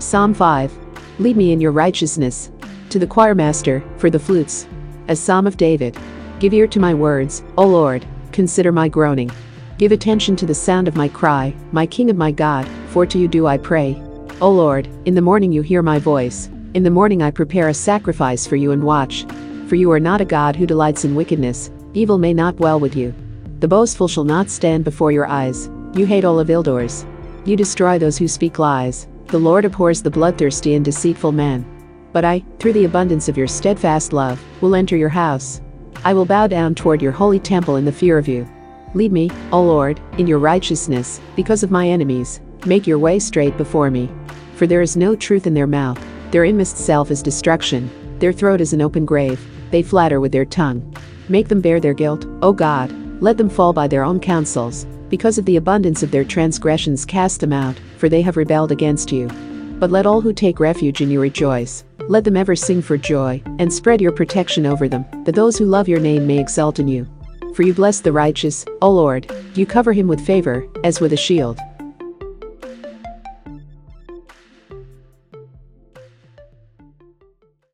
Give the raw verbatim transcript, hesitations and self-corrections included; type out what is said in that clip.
Psalm five. Lead me in your righteousness. To the choirmaster, for the flutes. A psalm of David. Give ear to my words, O Lord, consider my groaning. Give attention to the sound of my cry, my King and my God, for to you do I pray. O Lord, in the morning you hear my voice. In the morning I prepare a sacrifice for you and watch. For you are not a God who delights in wickedness, evil may not dwell with you. The boastful shall not stand before your eyes. You hate all evildoers. You destroy those who speak lies. The Lord abhors the bloodthirsty and deceitful man. But I, through the abundance of your steadfast love, will enter your house. I will bow down toward your holy temple in the fear of you. Lead me, O Lord, in your righteousness, because of my enemies. Make your way straight before me. For there is no truth in their mouth. Their inmost self is destruction. Their throat is an open grave. They flatter with their tongue. Make them bear their guilt, O God. Let them fall by their own counsels. Because of the abundance of their transgressions cast them out, for they have rebelled against you. But let all who take refuge in you rejoice. Let them ever sing for joy, and spread your protection over them, that those who love your name may exult in you. For you bless the righteous, O Lord, you cover him with favor, as with a shield.